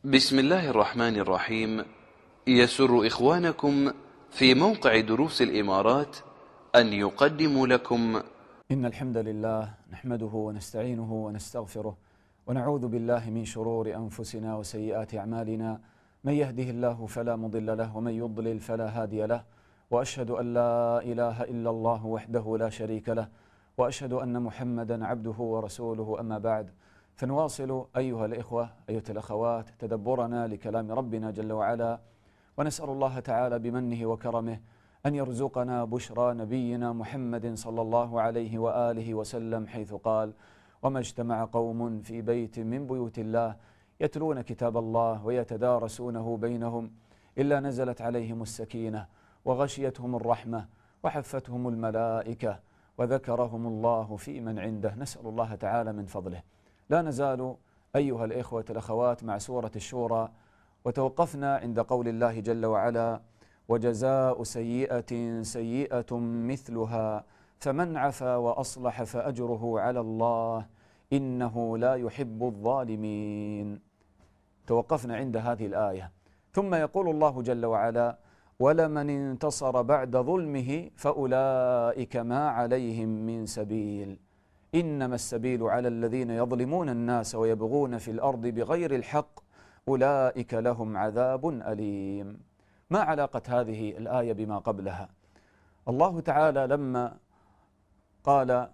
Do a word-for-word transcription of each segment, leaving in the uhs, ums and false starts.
بسم الله الرحمن الرحيم. يسر إخوانكم في موقع دروس الإمارات أن يقدموا لكم إن الحمد لله نحمده ونستعينه ونستغفره ونعوذ بالله من شرور أنفسنا وسيئات أعمالنا. من يهده الله فلا مضل له ومن يضلل فلا هادي له، وأشهد أن لا إله إلا الله وحده لا شريك له، وأشهد أن محمدا عبده ورسوله. أما بعد، فنواصل أيها الإخوة أيها الأخوات تدبرنا لكلام ربنا جل وعلا، ونسأل الله تعالى بمنه وكرمه أن يرزقنا بشرى نبينا محمد صلى الله عليه وآله وسلم، حيث قال: وما اجتمع قوم في بيت من بيوت الله يتلون كتاب الله ويتدارسونه بينهم إلا نزلت عليهم السكينة وغشيتهم الرحمة وحفتهم الملائكة وذكرهم الله في من عنده. نسأل الله تعالى من فضله. لا نزال أيها الإخوة الأخوات مع سورة الشورى، وتوقفنا عند قول الله جل وعلا: وجزاء سيئة سيئة مثلها فمن عفا وأصلح فأجره على الله إنه لا يحب الظالمين. توقفنا عند هذه الآية. ثم يقول الله جل وعلا: ولمن انتصر بعد ظلمه فأولئك ما عليهم من سبيل إنما السبيل على الذين يظلمون الناس ويبغون في الأرض بغير الحق أولئك لهم عذاب أليم. ما علاقة هذه الآية بما قبلها؟ الله تعالى لما قال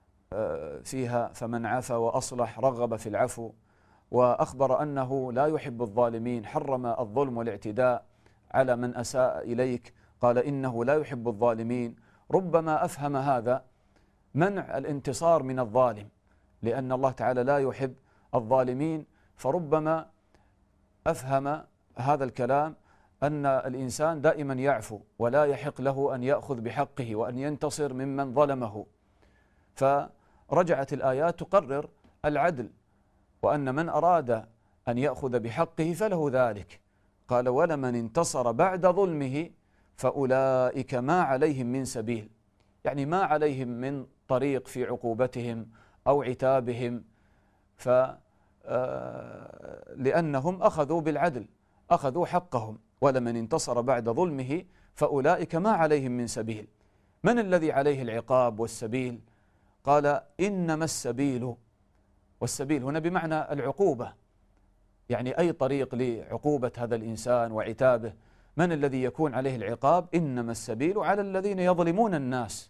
فيها فمن عفا وأصلح رغب في العفو، وأخبر أنه لا يحب الظالمين، حرم الظلم والاعتداء على من أساء إليك، قال إنه لا يحب الظالمين. ربما أفهم هذا منع الانتصار من الظالم، لأن الله تعالى لا يحب الظالمين، فربما أفهم هذا الكلام أن الإنسان دائما يعفو ولا يحق له أن يأخذ بحقه وأن ينتصر ممن ظلمه. فرجعت الآيات تقرر العدل، وأن من أراد أن يأخذ بحقه فله ذلك. قال: ولمن انتصر بعد ظلمه فأولئك ما عليهم من سبيل، يعني ما عليهم من طريق في عقوبتهم أو عتابهم، ف لأنهم أخذوا بالعدل، أخذوا حقهم. ولمن انتصر بعد ظلمه فأولئك ما عليهم من سبيل. من الذي عليه العقاب والسبيل؟ قال: إنما السبيل، والسبيل هنا بمعنى العقوبة، يعني أي طريق لعقوبة هذا الإنسان وعتابه. من الذي يكون عليه العقاب؟ إنما السبيل على الذين يظلمون الناس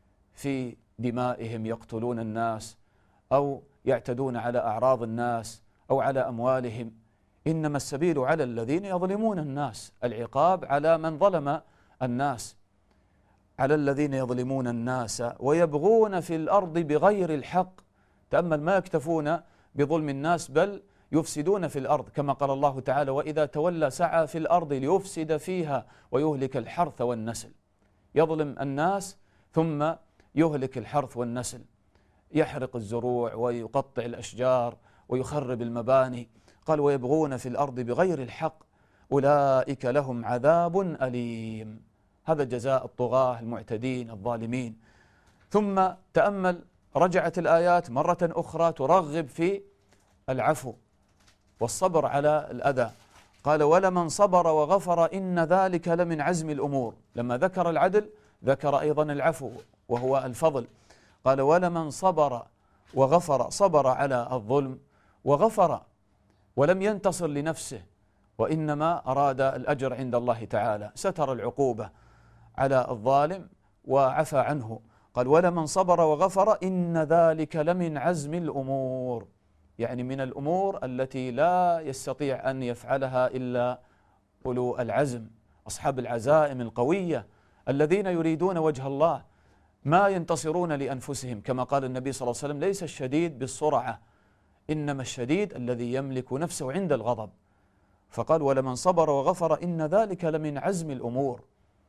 في دمائهم، يقتلون الناس أو يعتدون على أعراض الناس أو على أموالهم. إنما السبيل على الذين يظلمون الناس، العقاب على من ظلم الناس، على الذين يظلمون الناس ويبغون في الأرض بغير الحق. تأمل، ما يكتفون بظلم الناس بل يفسدون في الأرض، كما قال الله تعالى: وإذا تولى سعى في الأرض ليفسد فيها ويهلك الحرث والنسل. يظلم الناس ثم يهلك الحرث والنسل، يحرق الزروع ويقطع الأشجار ويخرب المباني. قال: ويبغون في الأرض بغير الحق أولئك لهم عذاب أليم. هذا جزاء الطغاة المعتدين الظالمين. ثم تأمل، رجعت الآيات مرة أخرى ترغب في العفو والصبر على الأذى. قال: ولمن صبر وغفر إن ذلك لمن عزم الأمور. لما ذكر العدل ذكر أيضا العفو وهو الفضل. قال: ولمن صبر وغفر، صبر على الظلم وغفر ولم ينتصر لنفسه، وإنما أراد الأجر عند الله تعالى، ستر العقوبة على الظالم وعفى عنه. قال: ولمن صبر وغفر إن ذلك لمن عزم الأمور، يعني من الأمور التي لا يستطيع أن يفعلها إلا أولو العزم، أصحاب العزائم القوية الذين يريدون وجه الله، ما ينتصرون لأنفسهم. كما قال النبي صلى الله عليه وسلم: ليس الشديد بالسرعة، إنما الشديد الذي يملك نفسه عند الغضب. فقال: ولمن صبر وغفر إن ذلك لمن عزم الأمور.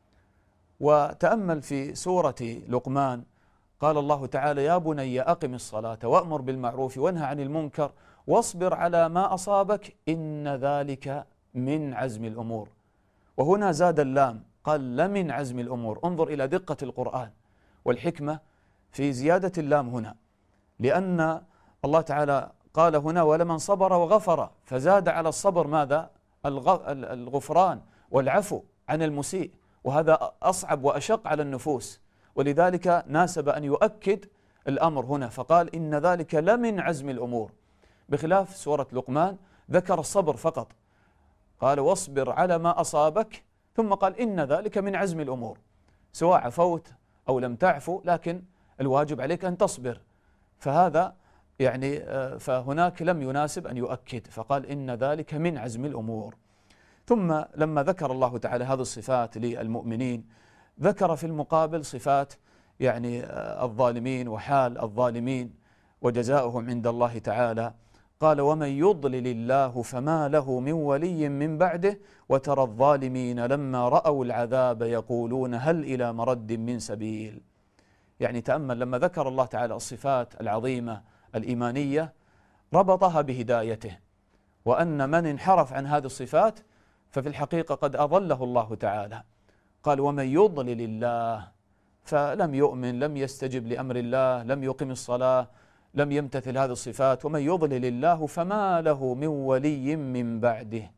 وتأمل في سورة لقمان، قال الله تعالى: يا بني أقم الصلاة وأمر بالمعروف وانهى عن المنكر واصبر على ما أصابك إن ذلك من عزم الأمور. وهنا زاد اللام، قال: لمن عزم الأمور. انظر إلى دقة القرآن والحكمة في زيادة اللام هنا، لأن الله تعالى قال هنا ولمن صبر وغفر، فزاد على الصبر ماذا؟ الغفران والعفو عن المسيء، وهذا أصعب وأشق على النفوس، ولذلك ناسب أن يؤكد الأمر هنا فقال إن ذلك لمن عزم الأمور، بخلاف سورة لقمان ذكر الصبر فقط، قال واصبر على ما أصابك، ثم قال إن ذلك من عزم الأمور، سواء عفوت أو لم تعفو لكن الواجب عليك أن تصبر. فهذا يعني فهناك لم يناسب أن يؤكد، فقال إن ذلك من عزم الأمور. ثم لما ذكر الله تعالى هذه الصفات للمؤمنين ذكر في المقابل صفات يعني الظالمين وحال الظالمين وجزاؤهم عند الله تعالى. قال ومن يضلل الله فما له من ولي من بعده وترى الظالمين لما رأوا العذاب يقولون هل إلى مرد من سبيل. يعني تأمل لما ذكر الله تعالى الصفات العظيمة الإيمانية ربطها بهدايته، وأن من انحرف عن هذه الصفات ففي الحقيقة قد أضله الله تعالى. قال ومن يضلل الله، فلم يؤمن، لم يستجب لأمر الله، لم يقم الصلاة، لم يمتثل هذه الصفات، ومن يضلل الله فما له من ولي من بعده.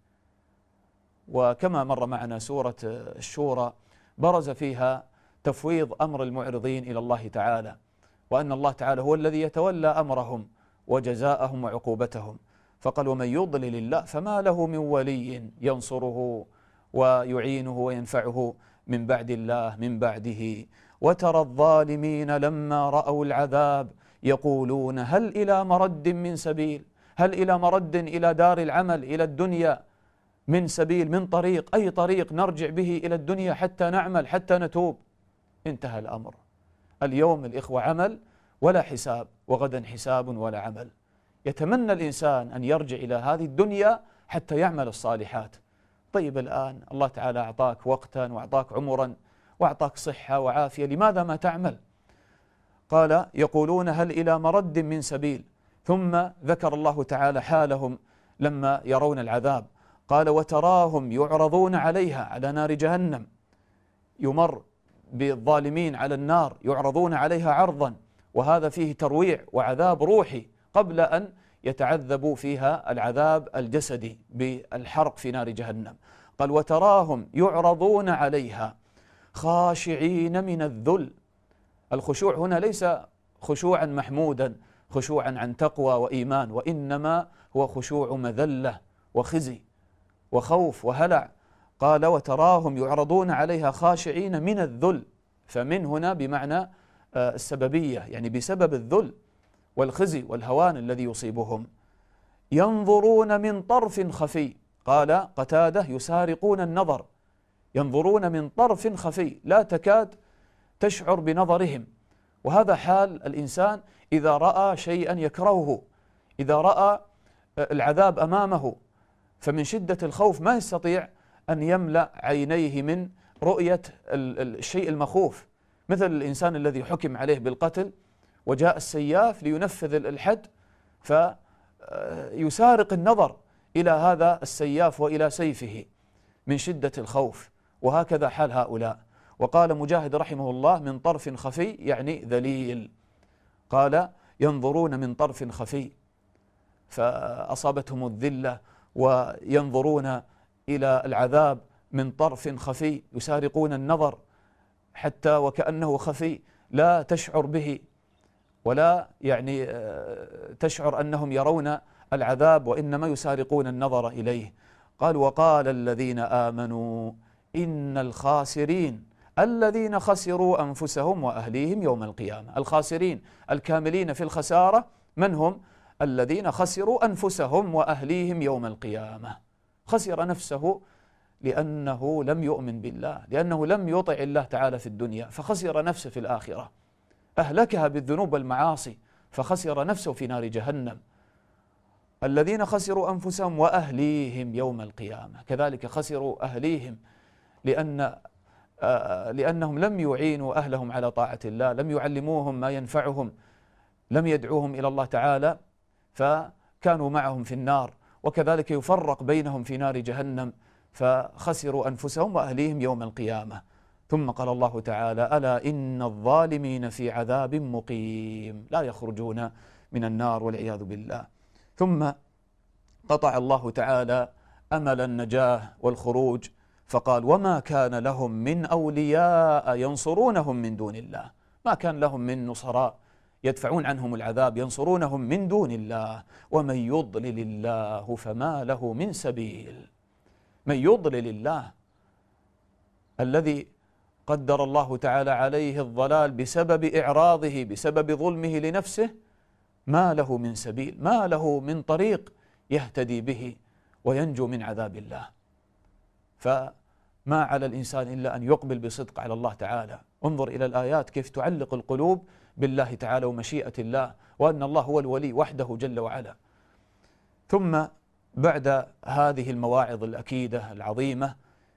وكما مر معنا سورة الشورى برز فيها تفويض أمر المعرضين إلى الله تعالى، وأن الله تعالى هو الذي يتولى أمرهم وجزاءهم وعقوبتهم. فقال ومن يضلل الله فما له من ولي ينصره ويعينه وينفعه من بعد الله من بعده. وترى الظالمين لما رأوا العذاب يقولون هل إلى مرد من سبيل، هل إلى مرد إلى دار العمل إلى الدنيا من سبيل، من طريق، أي طريق نرجع به إلى الدنيا حتى نعمل حتى نتوب. انتهى الأمر. اليوم الإخوة عمل ولا حساب، وغدا حساب ولا عمل. يتمنى الإنسان أن يرجع إلى هذه الدنيا حتى يعمل الصالحات. طيب الآن الله تعالى أعطاك وقتا وأعطاك عمرا وأعطاك صحة وعافية، لماذا ما تعمل؟ قال يقولون هل إلى مرد من سبيل. ثم ذكر الله تعالى حالهم لما يرون العذاب، قال وتراهم يعرضون عليها، على نار جهنم، يمر بالظالمين على النار يعرضون عليها عرضا، وهذا فيه ترويع وعذاب روحي قبل أن يتعذبوا فيها العذاب الجسدي بالحرق في نار جهنم. قال وتراهم يعرضون عليها خاشعين من الذل. الخشوع هنا ليس خشوعا محمودا، خشوعا عن تقوى وإيمان، وإنما هو خشوع مذلة وخزي وخوف وهلع. قال وتراهم يعرضون عليها خاشعين من الذل، فمن هنا بمعنى السببية، يعني بسبب الذل والخزي والهوان الذي يصيبهم. ينظرون من طرف خفي، قال قتادة يسارقون النظر، ينظرون من طرف خفي لا تكاد تشعر بنظرهم. وهذا حال الإنسان إذا رأى شيئا يكرهه، إذا رأى العذاب أمامه، فمن شدة الخوف ما يستطيع أن يملأ عينيه من رؤية الشيء المخوف، مثل الإنسان الذي حكم عليه بالقتل وجاء السياف لينفذ الحد فيسارق النظر إلى هذا السياف وإلى سيفه من شدة الخوف. وهكذا حال هؤلاء. وقال مجاهد رحمه الله من طرف خفي يعني ذليل، قال ينظرون من طرف خفي فأصابتهم الذلة وينظرون إلى العذاب من طرف خفي، يسارقون النظر حتى وكأنه خفي لا تشعر به ولا يعني تشعر أنهم يرون العذاب، وإنما يسارقون النظر إليه. قال وقال الذين آمنوا إن الخاسرين الذين خسروا أنفسهم وأهليهم يوم القيامة. الخاسرين الكاملين في الخسارة من هم؟ الذين خسروا أنفسهم وأهليهم يوم القيامة. خسر نفسه لأنه لم يؤمن بالله، لأنه لم يطع الله تعالى في الدنيا فخسر نفسه في الآخرة، أهلكها بالذنوب والمعاصي فخسر نفسه في نار جهنم. الذين خسروا أنفسهم وأهليهم يوم القيامة، كذلك خسروا أهليهم لأن لأنهم لم يعينوا أهلهم على طاعة الله، لم يعلموهم ما ينفعهم، لم يدعوهم إلى الله تعالى فكانوا معهم في النار، وكذلك يفرق بينهم في نار جهنم فخسروا أنفسهم وأهليهم يوم القيامة. ثم قال الله تعالى ألا إن الظالمين في عذاب مقيم، لا يخرجون من النار والعياذ بالله. ثم قطع الله تعالى أمل النجاة والخروج فقال وما كان لهم من أولياء ينصرونهم من دون الله، ما كان لهم من نصراء يدفعون عنهم العذاب ينصرونهم من دون الله، ومن يضلل الله فما له من سبيل. من يضلل الله الذي قدر الله تعالى عليه الضلال بسبب إعراضه بسبب ظلمه لنفسه ما له من سبيل، ما له من طريق يهتدي به وينجو من عذاب الله. فما على الإنسان إلا أن يقبل بصدق على الله تعالى. انظر إلى الآيات كيف تعلق القلوب بالله تعالى ومشيئة الله، وأن الله هو الولي وحده جل وعلا. ثم بعد هذه المواعظ الأكيدة العظيمة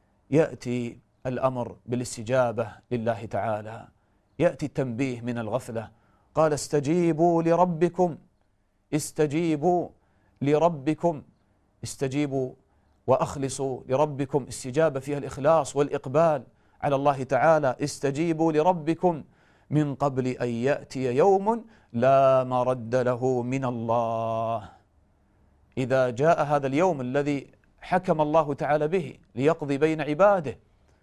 يأتي الأمر بالاستجابة لله تعالى، يأتي التنبيه من الغفلة. قال استجيبوا لربكم، استجيبوا لربكم، استجيبوا وأخلصوا لربكم، استجابة فيها الإخلاص والإقبال على الله تعالى. استجيبوا لربكم من قبل أن يأتي يوم لا مرد له من الله. إذا جاء هذا اليوم الذي حكم الله تعالى به ليقضي بين عباده،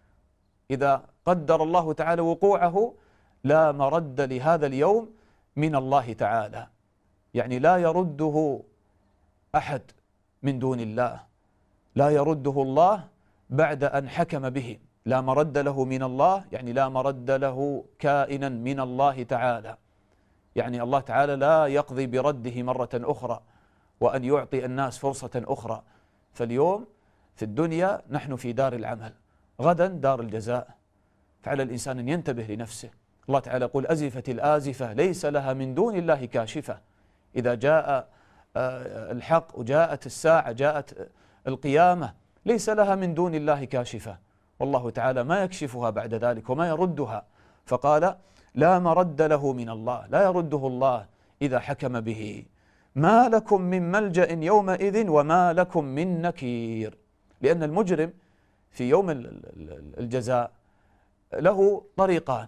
إذا قدر الله تعالى وقوعه لا مرد لهذا اليوم من الله تعالى، يعني لا يرده أحد من دون الله، لا يرده الله بعد أن حكم به. لا مرد له من الله يعني لا مرد له كائنا من الله تعالى، يعني الله تعالى لا يقضي برده مرة أخرى وأن يعطي الناس فرصة أخرى. فاليوم في الدنيا نحن في دار العمل، غدا دار الجزاء، فعلى الإنسان أن ينتبه لنفسه. الله تعالى يقول أزفت الآزفة ليس لها من دون الله كاشفة. إذا جاء الحق وجاءت الساعة جاءت القيامة ليس لها من دون الله كاشفة، والله تعالى ما يكشفها بعد ذلك وما يردها. فقال لا مرد له من الله، لا يرده الله إذا حكم به. ما لكم من ملجأ يومئذ وما لكم من نكير، لأن المجرم في يوم الجزاء له طريقان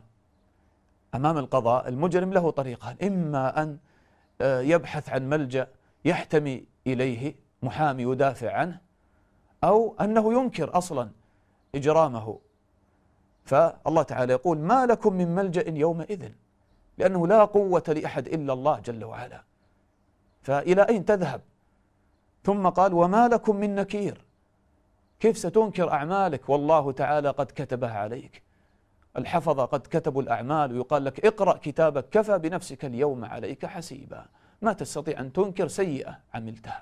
أمام القضاء. المجرم له طريقان، إما أن يبحث عن ملجأ يحتمي إليه محامي يدافع عنه، أو أنه ينكر أصلا إجرامه. فالله تعالى يقول ما لكم من ملجأ يومئذ، لأنه لا قوة لأحد إلا الله جل وعلا، فإلى أين تذهب؟ ثم قال وما لكم من نكير، كيف ستنكر أعمالك والله تعالى قد كتبها عليك؟ الحفظة قد كتبوا الأعمال ويقال لك اقرأ كتابك كفى بنفسك اليوم عليك حسيبا، ما تستطيع أن تنكر سيئة عملتها.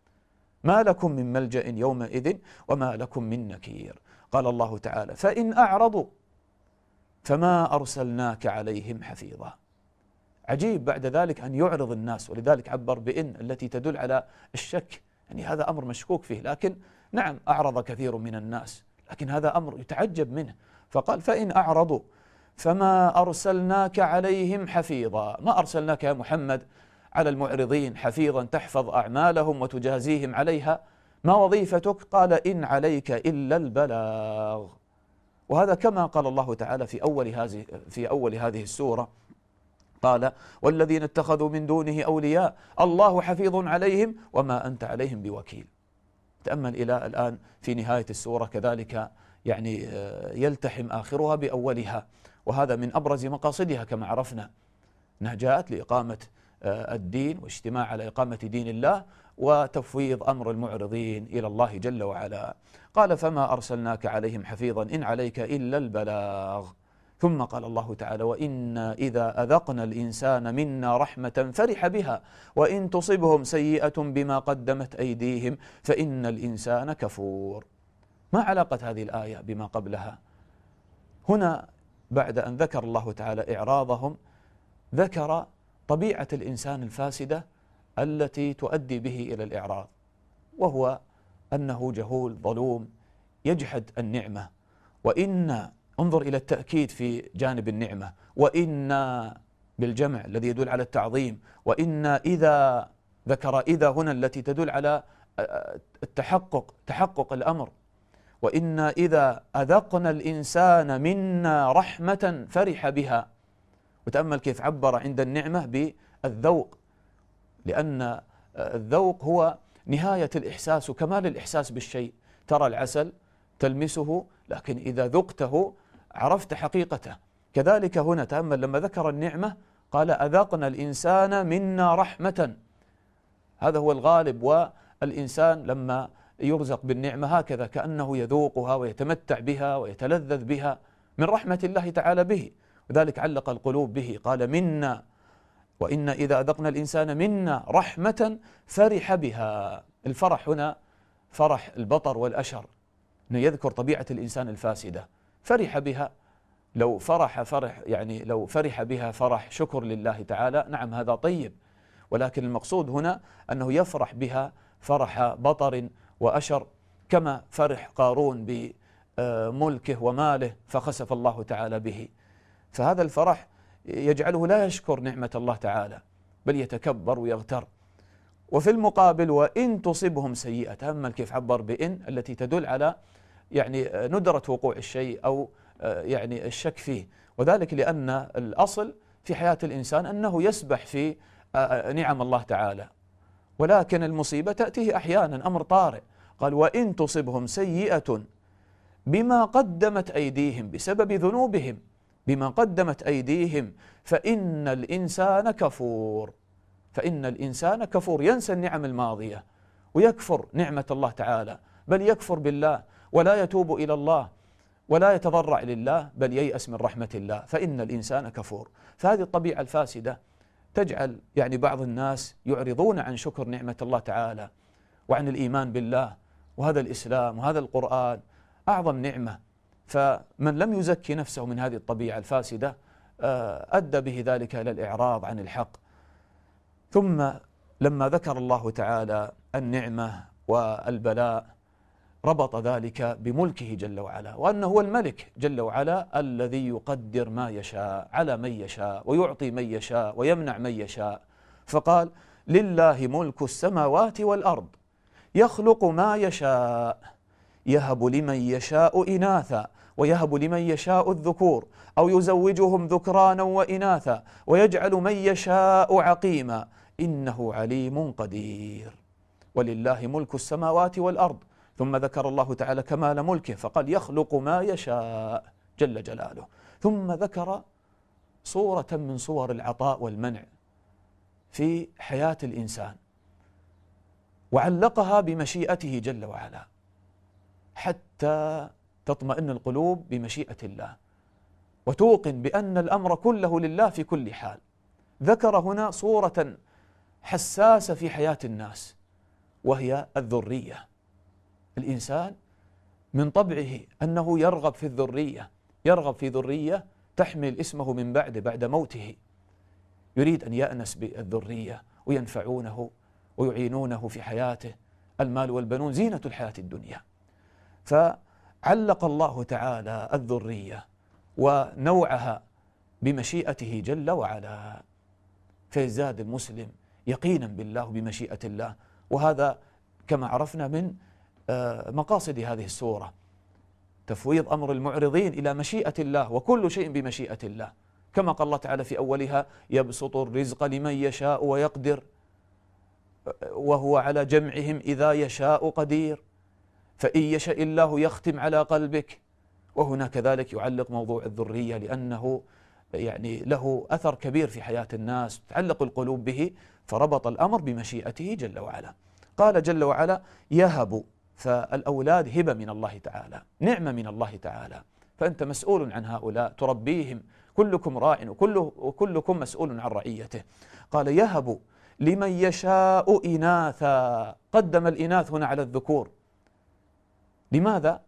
ما لكم من ملجأ يومئذ وما لكم من نكير. قال الله تعالى فإن أعرضوا فما أرسلناك عليهم حفيظا. عجيب بعد ذلك أن يعرض الناس، ولذلك عبر بإن التي تدل على الشك، يعني هذا أمر مشكوك فيه، لكن نعم أعرض كثير من الناس، لكن هذا أمر يتعجب منه. فقال فإن أعرضوا فما أرسلناك عليهم حفيظا، ما أرسلناك يا محمد على المعرضين حفيظا تحفظ أعمالهم وتجازيهم عليها، ما وظيفتك؟ قال إن عليك إلا البلاغ. وهذا كما قال الله تعالى في أول هذه في أول هذه السورة، قال والذين اتخذوا من دونه أولياء الله حفيظ عليهم وما أنت عليهم بوكيل. تأمل إلى الآن في نهاية السورة كذلك يعني يلتحم آخرها بأولها، وهذا من أبرز مقاصدها كما عرفنا، أنها جاءت لإقامة الدين واجتماع على إقامة دين الله وتفويض أمر المعرضين إلى الله جل وعلا. قال فما أرسلناك عليهم حفيظا إن عليك إلا البلاغ. ثم قال الله تعالى وإنا إذا أذقنا الإنسان منا رحمة فرح بها وإن تصبهم سيئة بما قدمت أيديهم فإن الإنسان كفور. ما علاقة هذه الآية بما قبلها؟ هنا بعد أن ذكر الله تعالى إعراضهم ذكر طبيعة الإنسان الفاسدة التي تؤدي به إلى الإعراض، وهو أنه جهول ظلوم يجحد النعمة. وإن انظر إلى التأكيد في جانب النعمة، وإن بالجمع الذي يدل على التعظيم، وإن إذا ذكر إذا هنا التي تدل على التحقق تحقق الأمر، وإن إذا أذقنا الإنسان منا رحمة فرح بها. وتأمل كيف عبر عند النعمة بالذوق، لأن الذوق هو نهاية الإحساس وكمال الإحساس بالشيء. ترى العسل تلمسه، لكن إذا ذقته عرفت حقيقته. كذلك هنا تأمل لما ذكر النعمة قال أذقنا الإنسان منا رحمة. هذا هو الغالب، والإنسان لما يرزق بالنعمة هكذا كأنه يذوقها ويتمتع بها ويتلذذ بها من رحمة الله تعالى به. وذلك علق القلوب به، قال منا، وإن إذا أذقنا الإنسان منا رحمة فرح بها. الفرح هنا فرح البطر والأشر، أنه يذكر طبيعة الإنسان الفاسدة، فرح بها. لو فرح فرح يعني لو فرح بها فرح شكر لله تعالى، نعم هذا طيب، ولكن المقصود هنا أنه يفرح بها فرح بطر وأشر، كما فرح قارون بملكه وماله فخسف الله تعالى به. فهذا الفرح يجعله لا يشكر نعمة الله تعالى بل يتكبر ويغتر. وفي المقابل وإن تصبهم سيئة، تأمل كيف عبر بإن التي تدل على يعني ندرة وقوع الشيء أو يعني الشك فيه، وذلك لأن الأصل في حياة الإنسان أنه يسبح في نعم الله تعالى، ولكن المصيبة تأتيه أحيانا أمر طارئ. قال وإن تصبهم سيئة بما قدمت أيديهم، بسبب ذنوبهم، بما قدمت أيديهم فإن الإنسان كفور. فإن الإنسان كفور، ينسى النعم الماضية ويكفر نعمة الله تعالى، بل يكفر بالله ولا يتوب إلى الله ولا يتضرع لله، بل ييأس من رحمة الله. فإن الإنسان كفور. فهذه الطبيعة الفاسدة تجعل يعني بعض الناس يعرضون عن شكر نعمة الله تعالى وعن الإيمان بالله، وهذا الإسلام وهذا القرآن أعظم نعمة. فمن لم يزكي نفسه من هذه الطبيعة الفاسدة أدى به ذلك إلى الإعراض عن الحق. ثم لما ذكر الله تعالى النعمة والبلاء ربط ذلك بملكه جل وعلا، وأنه هو الملك جل وعلا الذي يقدر ما يشاء على من يشاء ويعطي من يشاء ويمنع من يشاء. فقال لله ملك السماوات والأرض يخلق ما يشاء يهب لمن يشاء إناثا ويهب لمن يشاء الذكور أو يزوجهم ذكرانا وإناثا ويجعل من يشاء عقيما إنه عليم قدير. ولله ملك السماوات والأرض. ثم ذكر الله تعالى كمال ملكه فقال يخلق ما يشاء جل جلاله. ثم ذكر صورة من صور العطاء والمنع في حياة الإنسان وعلقها بمشيئته جل وعلا حتى تطمئن القلوب بمشيئة الله وتوقن بأن الأمر كله لله في كل حال. ذكر هنا صورة حساسة في حياة الناس وهي الذرية. الإنسان من طبعه أنه يرغب في الذرية، يرغب في ذرية تحمل اسمه من بعد بعد موته، يريد أن يأنس بالذرية وينفعونه ويعينونه في حياته. المال والبنون زينة الحياة الدنيا. فعلق الله تعالى الذرية ونوعها بمشيئته جل وعلا، فيزداد المسلم يقينا بالله بمشيئة الله. وهذا كما عرفنا من مقاصد هذه السورة، تفويض أمر المعرضين إلى مشيئة الله، وكل شيء بمشيئة الله، كما قال الله تعالى في أولها يبسط الرزق لمن يشاء ويقدر وهو على جمعهم إذا يشاء قدير، فإن يشاء الله يختم على قلبك. وهنا كذلك يعلق موضوع الذرية لأنه يعني له أثر كبير في حياة الناس، تعلق القلوب به، فربط الأمر بمشيئته جل وعلا. قال جل وعلا يهب، فالأولاد هبة من الله تعالى، نعمة من الله تعالى، فأنت مسؤول عن هؤلاء تربيهم، كلكم راع وكلكم مسؤول عن رعيته. قال يهب لمن يشاء إناثا، قدم الإناث هنا على الذكور. لماذا؟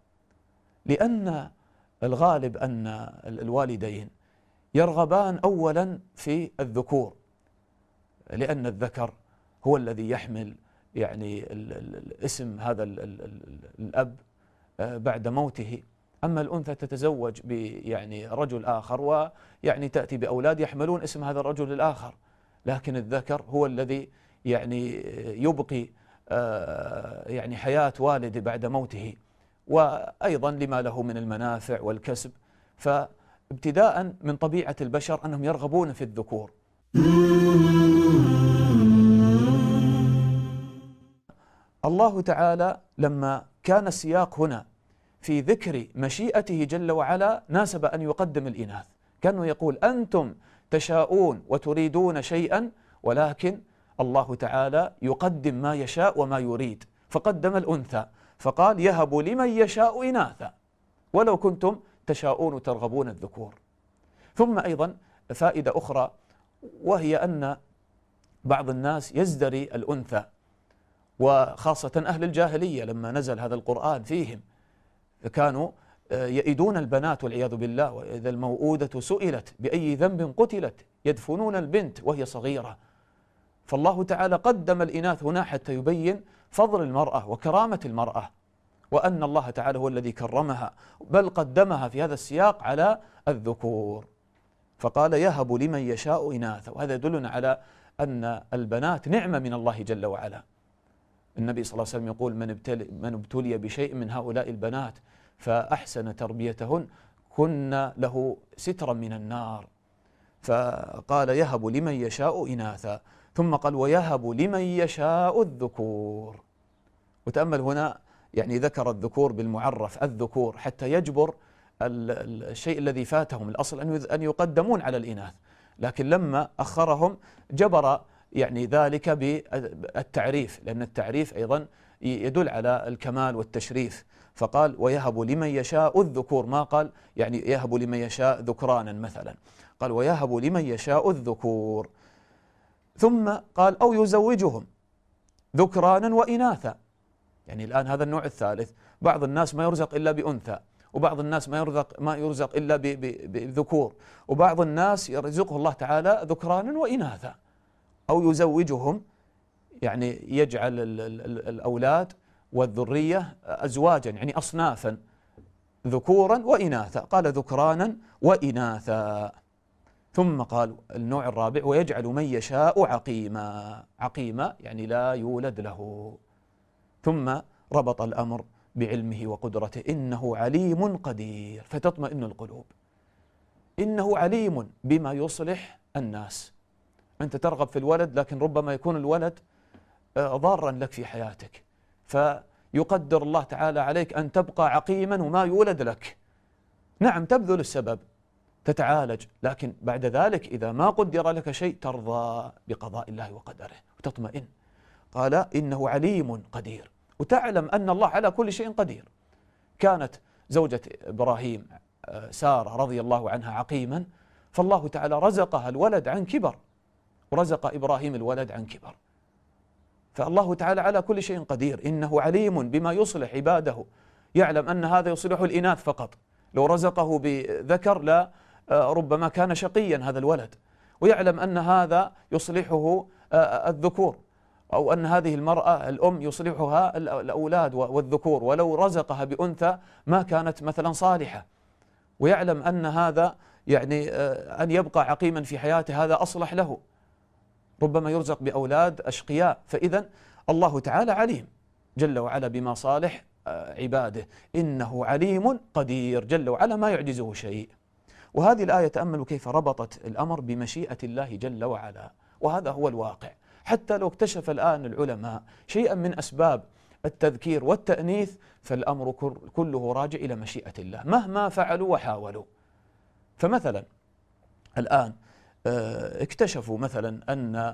لأن الغالب أن الوالدين يرغبان أولا في الذكور، لأن الذكر هو الذي يحمل يعني الاسم هذا الأب بعد موته. أما الأنثى تتزوج يعني رجل آخر ويعني تأتي بأولاد يحملون اسم هذا الرجل الآخر، لكن الذكر هو الذي يعني يبقي يعني حياة والده بعد موته، وأيضا لما له من المنافع والكسب. فابتداء من طبيعة البشر أنهم يرغبون في الذكور. الله تعالى لما كان السياق هنا في ذكر مشيئته جل وعلا ناسب أن يقدم الإناث، كأنه يقول أنتم تشاءون وتريدون شيئا، ولكن الله تعالى يقدم ما يشاء وما يريد، فقدم الأنثى فقال يهب لمن يشاء إناثا ولو كنتم تشاءون وترغبون الذكور. ثم أيضا فائدة أخرى، وهي أن بعض الناس يزدري الأنثى، وخاصة أهل الجاهلية لما نزل هذا القرآن فيهم كانوا يئدون البنات والعياذ بالله، وإذا الموؤودة سئلت بأي ذنب قتلت، يدفنون البنت وهي صغيرة. فالله تعالى قدم الإناث هنا حتى يبين فضل المرأة وكرامة المرأة، وأن الله تعالى هو الذي كرمها، بل قدمها في هذا السياق على الذكور، فقال يهب لمن يشاء إناثا. وهذا يدلنا على أن البنات نعمة من الله جل وعلا. النبي صلى الله عليه وسلم يقول من ابتلي, من ابتلي بشيء من هؤلاء البنات فأحسن تربيتهن كن له سترا من النار. فقال يهب لمن يشاء إناثا، ثم قال ويهب لمن يشاء الذكور. وتأمل هنا يعني ذكر الذكور بالمعرف الذكور حتى يجبر الشيء الذي فاتهم، الأصل أن يقدمون على الإناث، لكن لما أخرهم جبر يعني ذلك بالتعريف، لأن التعريف أيضا يدل على الكمال والتشريف. فقال ويهب لمن يشاء الذكور، ما قال يعني يهب لمن يشاء ذكرانا مثلا، قال ويهب لمن يشاء الذكور. ثم قال أو يزوجهم ذكرانا وإناثا. يعني الآن هذا النوع الثالث، بعض الناس ما يرزق إلا بأنثى، وبعض الناس ما يرزق ما يرزق إلا بذكور، وبعض الناس يرزقه الله تعالى ذكرانا وإناثا. أو يزوجهم يعني يجعل الأولاد والذرية أزواجا، يعني أصنافا ذكورا وإناثا، قال ذكرانا وإناثا. ثم قال النوع الرابع ويجعل من يشاء عقيما. عقيما يعني لا يولد له. ثم ربط الأمر بعلمه وقدرته، إنه عليم قدير، فتطمئن القلوب. إنه عليم بما يصلح الناس. أنت ترغب في الولد، لكن ربما يكون الولد ضارا لك في حياتك، فيقدر الله تعالى عليك أن تبقى عقيما وما يولد لك. نعم تبذل السبب، تتعالج، لكن بعد ذلك إذا ما قدر لك شيء ترضى بقضاء الله وقدره وتطمئن. قال إنه عليم قدير، وتعلم أن الله على كل شيء قدير. كانت زوجة إبراهيم سارة رضي الله عنها عقيما، فالله تعالى رزقها الولد عن كبر، ورزق إبراهيم الولد عن كبر. فالله تعالى على كل شيء قدير. إنه عليم بما يصلح عباده، يعلم أن هذا يصلح الإناث فقط، لو رزقه بذكر لا ربما كان شقيا هذا الولد، ويعلم أن هذا يصلحه الذكور، أو أن هذه المرأة الأم يصلحها الأولاد والذكور، ولو رزقها بأنثى ما كانت مثلا صالحة. ويعلم أن هذا يعني أن يبقى عقيما في حياته هذا أصلح له، ربما يرزق بأولاد أشقياء. فإذا الله تعالى عليم جل وعلا بما صالح عباده. إنه عليم قدير جل وعلا ما يعجزه شيء. وهذه الآية تأملوا كيف ربطت الأمر بمشيئة الله جل وعلا، وهذا هو الواقع. حتى لو اكتشف الآن العلماء شيئا من أسباب التذكير والتأنيث، فالأمر كله راجع إلى مشيئة الله مهما فعلوا وحاولوا. فمثلا الآن اكتشفوا مثلا أن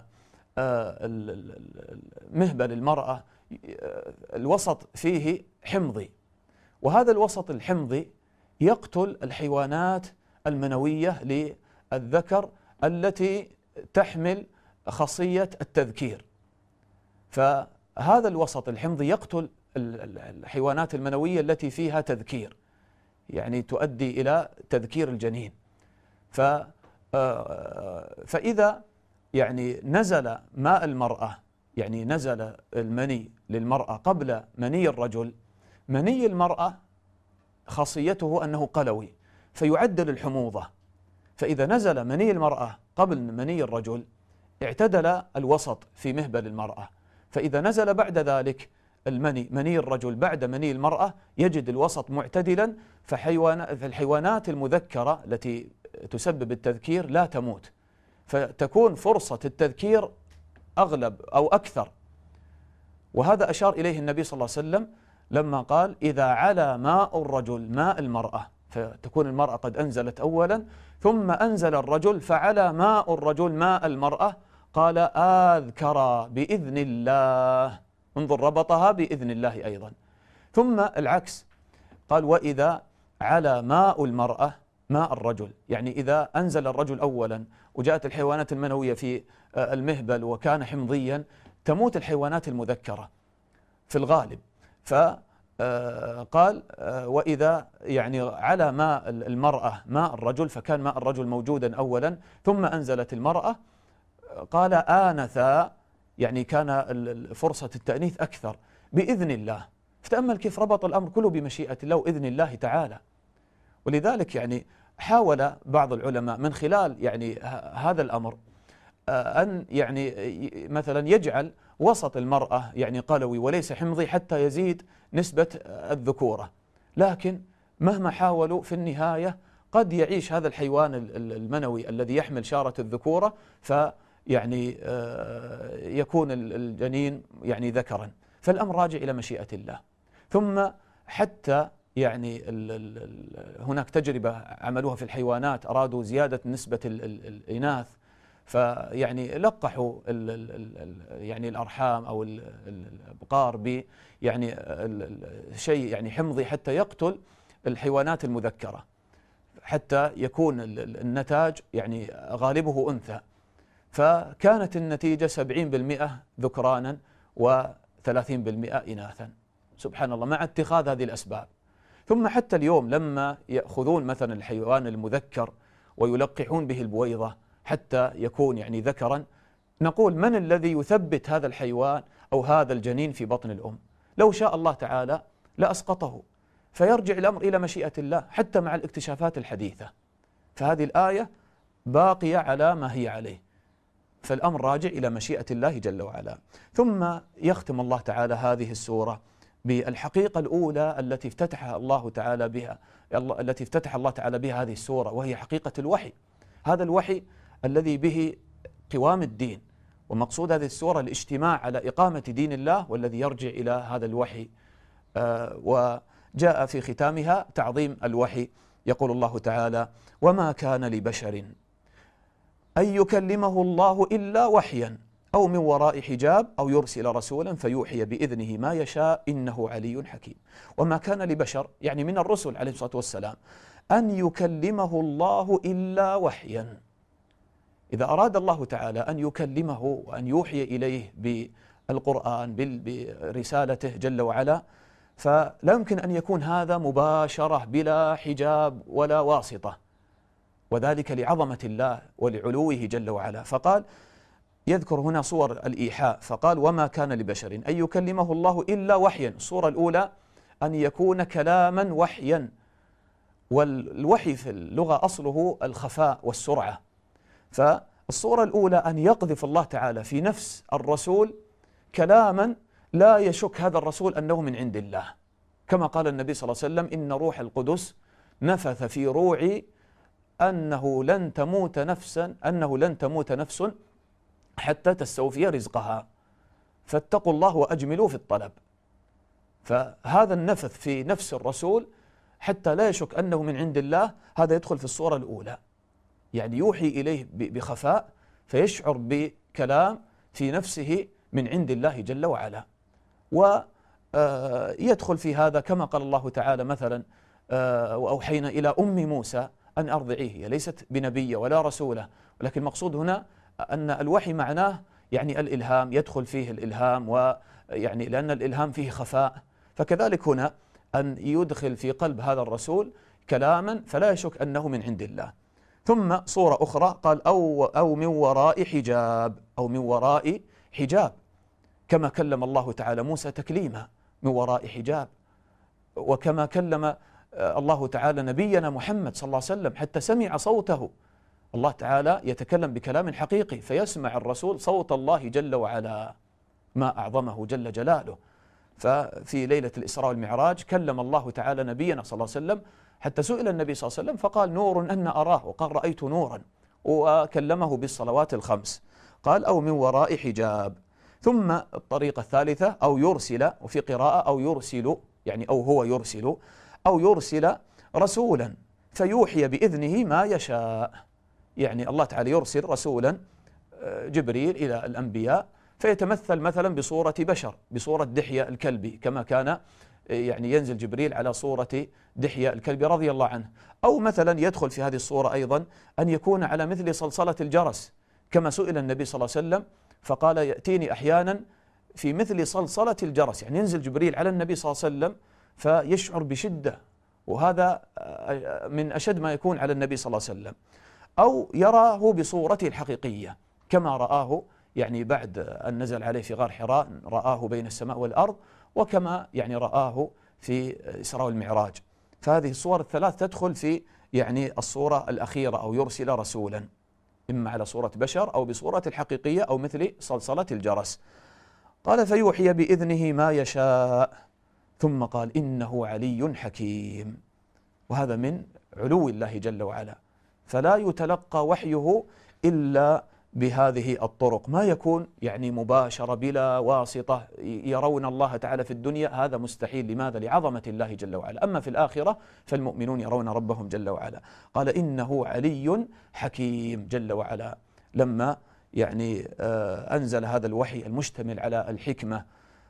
مهبل المرأة الوسط فيه حمضي، وهذا الوسط الحمضي يقتل الحيوانات المنوية للذكر التي تحمل خاصية التذكير. فهذا الوسط الحمضي يقتل الحيوانات المنوية التي فيها تذكير، يعني تؤدي إلى تذكير الجنين. ف فإذا يعني نزل ماء المرأة، يعني نزل المني للمرأة قبل مني الرجل، مني المرأة خاصيته أنه قلوي فيعدل الحموضة، فإذا نزل مني المرأة قبل مني الرجل اعتدل الوسط في مهبل المرأة، فإذا نزل بعد ذلك المني مني الرجل بعد مني المرأة يجد الوسط معتدلا، فالحيوانات المذكرة التي تسبب التذكير لا تموت، فتكون فرصة التذكير أغلب أو أكثر. وهذا أشار إليه النبي صلى الله عليه وسلم لما قال إذا علا ماء الرجل ماء المرأة، فتكون المرأة قد أنزلت أولا ثم أنزل الرجل فعلى ماء الرجل ماء المرأة، قال آذكر بإذن الله، انظر ربطها بإذن الله أيضا. ثم العكس قال وإذا على ماء المرأة ماء الرجل، يعني إذا أنزل الرجل أولا وجاءت الحيوانات المنوية في المهبل وكان حمضيا تموت الحيوانات المذكرة في الغالب، فقال وإذا يعني على ماء المرأة ماء الرجل فكان ماء الرجل موجودا أولا ثم أنزلت المرأة، قال آنثا يعني كان فرصة التأنيث أكثر بإذن الله. فتأمل كيف ربط الأمر كله بمشيئة الله وإذن الله تعالى. ولذلك يعني حاول بعض العلماء من خلال يعني هذا الأمر أن يعني مثلا يجعل وسط المرأة يعني قلوي وليس حمضي حتى يزيد نسبة الذكورة، لكن مهما حاولوا في النهاية قد يعيش هذا الحيوان المنوي الذي يحمل شارة الذكورة فيعني يكون الجنين يعني ذكرا. فالأمر راجع إلى مشيئة الله. ثم حتى يعني ال ال هناك تجربة عملوها في الحيوانات، أرادوا زيادة نسبة ال ال الإناث، فيعني لقحوا ال ال يعني الأرحام أو الأبقار ب يعني شيء يعني حمضي حتى يقتل الحيوانات المذكرة حتى يكون النتاج يعني غالبه أنثى، فكانت النتيجة سبعين بالمئة ذكرانا وثلاثين بالمئة إناثا. سبحان الله، مع اتخاذ هذه الأسباب. ثم حتى اليوم لما يأخذون مثلا الحيوان المذكر ويلقحون به البويضة حتى يكون يعني ذكرا، نقول من الذي يثبت هذا الحيوان أو هذا الجنين في بطن الأم؟ لو شاء الله تعالى لأسقطه. فيرجع الأمر إلى مشيئة الله حتى مع الاكتشافات الحديثة. فهذه الآية باقية على ما هي عليه، فالأمر راجع إلى مشيئة الله جل وعلا. ثم يختم الله تعالى هذه السورة بالحقيقة الأولى التي افتتح الله تعالى بها التي افتتح الله تعالى بها هذه السورة، وهي حقيقة الوحي. هذا الوحي الذي به قوام الدين، ومقصود هذه السورة الاجتماع على إقامة دين الله والذي يرجع إلى هذا الوحي. آه وجاء في ختامها تعظيم الوحي. يقول الله تعالى: وما كان لبشر أن يكلمه الله إلا وحيا أو من وراء حجاب أو يرسل رسولا فيوحي بإذنه ما يشاء إنه علي حكيم. وما كان لبشر يعني من الرسل عليه الصلاة والسلام أن يكلمه الله إلا وحيا. إذا أراد الله تعالى أن يكلمه وأن يوحي إليه بالقرآن برسالته جل وعلا، فلا يمكن أن يكون هذا مباشرة بلا حجاب ولا واسطة، وذلك لعظمة الله ولعلوه جل وعلا. فقال يذكر هنا صور الإيحاء، فقال: وما كان لبشر أن يكلمه الله إلا وحيا. الصورة الأولى أن يكون كلاما وحيا، والوحي في اللغة أصله الخفاء والسرعة. فالصورة الأولى أن يقذف الله تعالى في نفس الرسول كلاما لا يشك هذا الرسول أنه من عند الله، كما قال النبي صلى الله عليه وسلم: إن روح القدس نفث في روعي أنه لن تموت نفسا أنه لن تموت نفس حتى تستوفي رزقها، فاتقوا الله وأجملوا في الطلب. فهذا النفث في نفس الرسول حتى لا يشك أنه من عند الله، هذا يدخل في الصورة الأولى، يعني يوحي إليه بخفاء فيشعر بكلام في نفسه من عند الله جل وعلا. ويدخل في هذا كما قال الله تعالى مثلا: وأوحينا إلى أم موسى أن أرضعيه. هي ليست بنبية ولا رسولة، ولكن المقصود هنا أن الوحي معناه يعني الإلهام، يدخل فيه الإلهام، ويعني لأن الإلهام فيه خفاء، فكذلك هنا أن يدخل في قلب هذا الرسول كلاما فلا يشك أنه من عند الله. ثم صورة أخرى قال: أو, أو من وراء حجاب أو من وراء حجاب، كما كلم الله تعالى موسى تكليما من وراء حجاب، وكما كلم الله تعالى نبينا محمد صلى الله عليه وسلم حتى سمع صوته. الله تعالى يتكلم بكلام حقيقي فيسمع الرسول صوت الله جل وعلا، ما أعظمه جل جلاله. ففي ليلة الإسراء والمعراج كلم الله تعالى نبينا صلى الله عليه وسلم حتى سئل النبي صلى الله عليه وسلم فقال: نور أن أراه، وقال: رأيت نورا، وكلمه بالصلوات الخمس. قال: أو من وراء حجاب. ثم الطريقة الثالثة أو يرسل، وفي قراءة أو يرسل، يعني أو هو يرسل، أو يرسل رسولا فيوحي بإذنه ما يشاء. يعني الله تعالى يرسل رسولا جبريل إلى الأنبياء فيتمثل مثلا بصورة بشر، بصورة دحية الكلبي، كما كان يعني ينزل جبريل على صورة دحية الكلبي رضي الله عنه. أو مثلا يدخل في هذه الصورة أيضا أن يكون على مثل صلصلة الجرس، كما سئل النبي صلى الله عليه وسلم فقال يأتيني أحيانا في مثل صلصلة الجرس، يعني ينزل جبريل على النبي صلى الله عليه وسلم فيشعر بشدة، وهذا من أشد ما يكون على النبي صلى الله عليه وسلم. أو يراه بصورته الحقيقية كما رآه يعني بعد أن نزل عليه في غار حراء، رآه بين السماء والأرض، وكما يعني رآه في إسراء والمعراج. فهذه الصور الثلاث تدخل في يعني الصورة الأخيرة، أو يرسل رسولا، إما على صورة بشر أو بصورة الحقيقية أو مثل صلصلة الجرس. قال فيوحي بإذنه ما يشاء، ثم قال إنه علي حكيم. وهذا من علو الله جل وعلا، فلا يتلقى وحيه إلا بهذه الطرق، ما يكون يعني مباشرة بلا واسطة يرون الله تعالى في الدنيا، هذا مستحيل. لماذا؟ لعظمة الله جل وعلا. أما في الآخرة فالمؤمنون يرون ربهم جل وعلا. قال إنه علي حكيم جل وعلا، لما يعني أنزل هذا الوحي المشتمل على الحكمة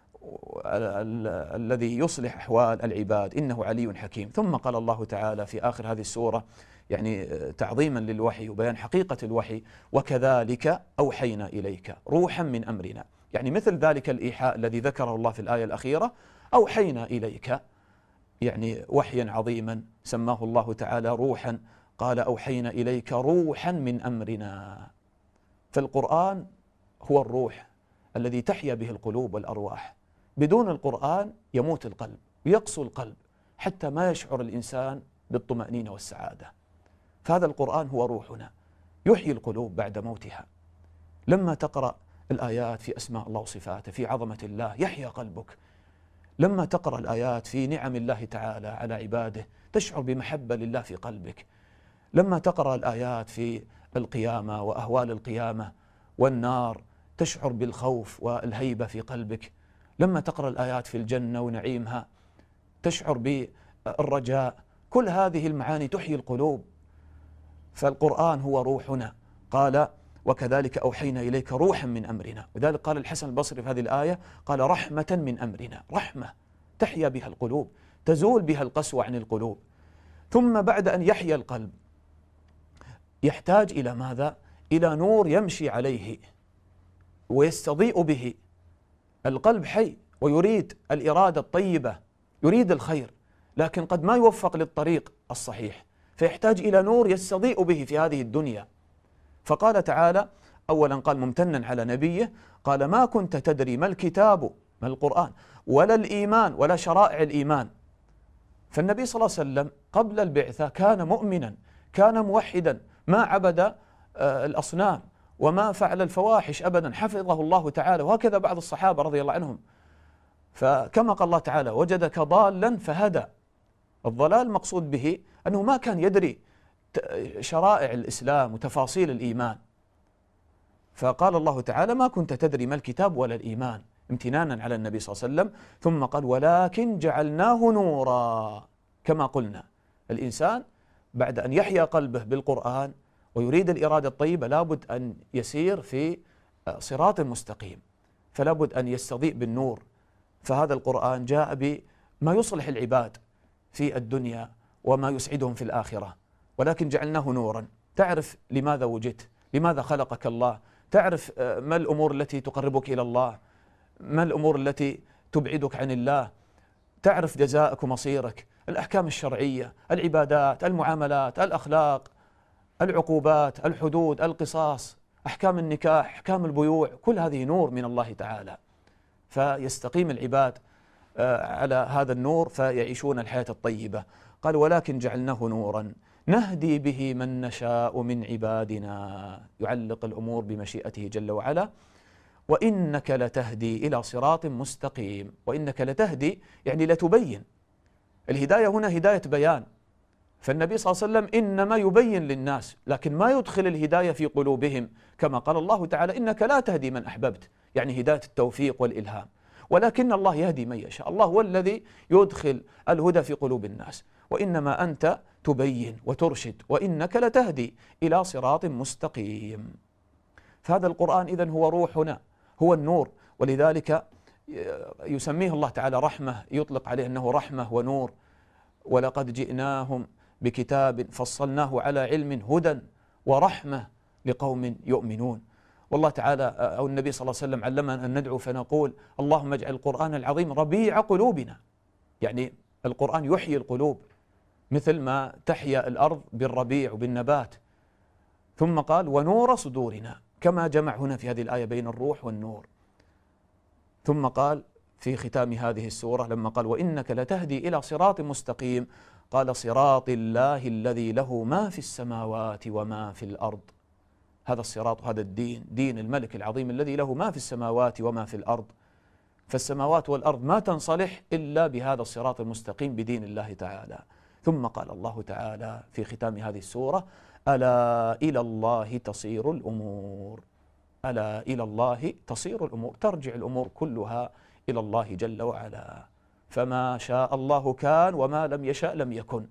الذي يصلح أحوال العباد، إنه علي حكيم. ثم قال الله تعالى في آخر هذه السورة يعني تعظيما للوحي وبيان حقيقة الوحي: وكذلك أوحينا إليك روحا من أمرنا. يعني مثل ذلك الإيحاء الذي ذكره الله في الآية الأخيرة، أوحينا إليك يعني وحيا عظيما سماه الله تعالى روحا، قال أوحينا إليك روحا من أمرنا. فالقرآن هو الروح الذي تحيا به القلوب والأرواح. بدون القرآن يموت القلب ويقسو القلب حتى ما يشعر الإنسان بالطمأنينة والسعادة. فهذا القرآن هو روحنا، يحيي القلوب بعد موتها. لما تقرأ الآيات في أسماء الله وصفاته، في عظمة الله، يحيا قلبك. لما تقرأ الآيات في نعم الله تعالى على عباده، تشعر بمحبة لله في قلبك. لما تقرأ الآيات في القيامة وأهوال القيامة والنار، تشعر بالخوف والهيبة في قلبك. لما تقرأ الآيات في الجنة ونعيمها، تشعر بالرجاء. كل هذه المعاني تحيي القلوب. فالقرآن هو روحنا. قال وكذلك أوحينا إليك روحا من أمرنا. وذلك قال الحسن البصري في هذه الآية، قال رحمة من أمرنا، رحمة تحيا بها القلوب، تزول بها القسوة عن القلوب. ثم بعد أن يحيا القلب يحتاج إلى ماذا؟ إلى نور يمشي عليه ويستضيء به. القلب حي ويريد الإرادة الطيبة، يريد الخير، لكن قد ما يوفق للطريق الصحيح، فيحتاج إلى نور يستضيء به في هذه الدنيا. فقال تعالى أولا، قال ممتنا على نبيه، قال ما كنت تدري ما الكتاب، ما القرآن، ولا الإيمان، ولا شرائع الإيمان. فالنبي صلى الله عليه وسلم قبل البعثة كان مؤمنا، كان موحدا، ما عبد الأصنام وما فعل الفواحش أبدا، حفظه الله تعالى. وهكذا بعض الصحابة رضي الله عنهم. فكما قال الله تعالى وجدك ضالا فهدى. الضلال مقصود به أنه ما كان يدري شرائع الإسلام وتفاصيل الإيمان. فقال الله تعالى ما كنت تدري ما الكتاب ولا الإيمان، امتنانا على النبي صلى الله عليه وسلم. ثم قال ولكن جعلناه نورا. كما قلنا الإنسان بعد أن يحيا قلبه بالقرآن ويريد الإرادة الطيبة لابد أن يسير في صراط مستقيم، فلابد أن يستضيء بالنور. فهذا القرآن جاء بما يصلح العباد في الدنيا وما يسعدهم في الآخرة. ولكن جعلناه نورا، تعرف لماذا وجدت، لماذا خلقك الله، تعرف ما الأمور التي تقربك إلى الله، ما الأمور التي تبعدك عن الله، تعرف جزاءك ومصيرك، الأحكام الشرعية، العبادات، المعاملات، الأخلاق، العقوبات، الحدود، القصاص، أحكام النكاح، أحكام البيوع. كل هذه نور من الله تعالى، فيستقيم العباد على هذا النور فيعيشون الحياة الطيبة. قال ولكن جعلناه نورا نهدي به من نشاء من عبادنا، يعلق الأمور بمشيئته جل وعلا. وإنك لتهدي إلى صراط مستقيم. وإنك لتهدي يعني لتبين. الهداية هنا هداية بيان، فالنبي صلى الله عليه وسلم إنما يبين للناس، لكن ما يدخل الهداية في قلوبهم، كما قال الله تعالى إنك لا تهدي من أحببت، يعني هداية التوفيق والإلهام، ولكن الله يهدي من يشاء. الله هو الذي يدخل الهدى في قلوب الناس، وإنما أنت تبين وترشد، وإنك لتهدي إلى صراط مستقيم. فهذا القرآن إذن هو روحنا، هو النور، ولذلك يسميه الله تعالى رحمة، يطلق عليه أنه رحمة ونور. ولقد جئناهم بكتاب فصلناه على علم هدى ورحمة لقوم يؤمنون. والله تعالى أو النبي صلى الله عليه وسلم علمنا أن ندعو فنقول اللهم اجعل القرآن العظيم ربيع قلوبنا، يعني القرآن يحيي القلوب مثل ما تحيا الأرض بالربيع وبالنبات. ثم قال ونور صدورنا، كما جمع هنا في هذه الآية بين الروح والنور. ثم قال في ختام هذه السورة لما قال وإنك لتهدي إلى صراط مستقيم، قال صراط الله الذي له ما في السماوات وما في الأرض. هذا الصراط وهذا الدين، دين الملك العظيم الذي له ما في السماوات وما في الأرض. فالسماوات والأرض ما تنصلح إلا بهذا الصراط المستقيم بدين الله تعالى. ثم قال الله تعالى في ختام هذه السورة ألا إلى الله تصير الأمور. ألا إلى الله تصير الأمور، ترجع الأمور كلها إلى الله جل وعلا. فما شاء الله كان وما لم يشاء لم يكن،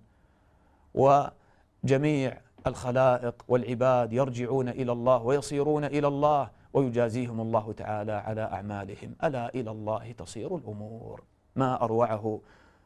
وجميع الخلائق والعباد يرجعون إلى الله ويصيرون إلى الله، ويجازيهم الله تعالى على أعمالهم. ألا إلى الله تصير الأمور. ما أروعه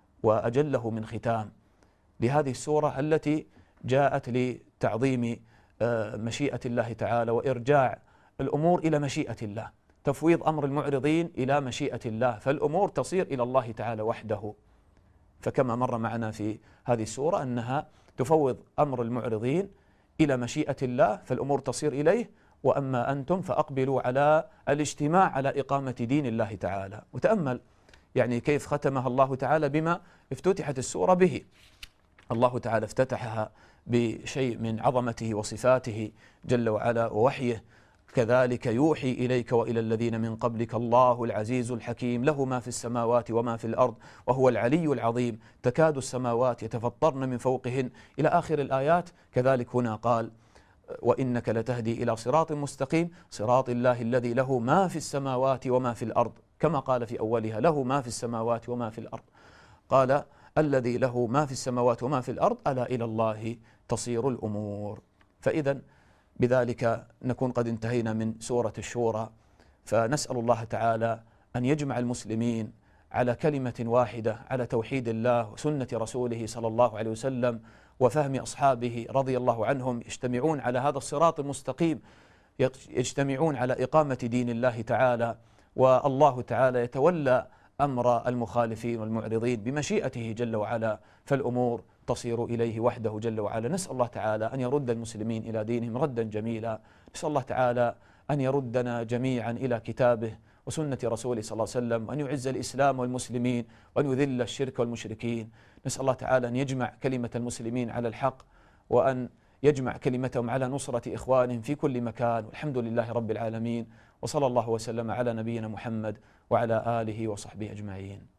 وأجله من ختام لهذه السورة التي جاءت لتعظيم مشيئة الله تعالى وإرجاع الأمور إلى مشيئة الله، تفويض أمر المعرضين إلى مشيئة الله، فالأمور تصير إلى الله تعالى وحده. فكما مر معنا في هذه السورة أنها تفوض أمر المعرضين إلى مشيئة الله، فالأمور تصير إليه، وأما أنتم فأقبلوا على الاجتماع على إقامة دين الله تعالى. وتأمل يعني كيف ختمها الله تعالى بما افتتحت السورة به. الله تعالى افتتحها بشيء من عظمته وصفاته جل وعلا ووحيه، كذلك يوحي إليك وإلى الذين من قبلك الله العزيز الحكيم له ما في السماوات وما في الأرض وهو العلي العظيم، تكاد السماوات يتفطرن من فوقهن إلى آخر الآيات. كذلك هنا قال وإنك لتهدي إلى صراط مستقيم، صراط الله الذي له ما في السماوات وما في الأرض، كما قال في أولها له ما في السماوات وما في الأرض، قال الذي له ما في السماوات وما في الأرض ألا إلى الله تصير الأمور. فإذا بذلك نكون قد انتهينا من سورة الشورى، فنسأل الله تعالى أن يجمع المسلمين على كلمة واحدة، على توحيد الله وسنة رسوله صلى الله عليه وسلم وفهم أصحابه رضي الله عنهم، يجتمعون على هذا الصراط المستقيم، يجتمعون على إقامة دين الله تعالى، والله تعالى يتولى أمر المخالفين والمعرضين بمشيئته جل وعلا، فالأمور تصير إليه وحده جل وعلا. نسأل الله تعالى أن يرد المسلمين إلى دينهم ردا جميلا، نسأل الله تعالى أن يردنا جميعا إلى كتابه وسنة رسوله صلى الله عليه وسلم، وأن يعز الإسلام والمسلمين وأن يذل الشرك والمشركين. نسأل الله تعالى أن يجمع كلمة المسلمين على الحق، وأن يجمع كلمتهم على نصرة إخوانهم في كل مكان، والحمد لله رب العالمين، وصلى الله وسلم على نبينا محمد وعلى آله وصحبه أجمعين.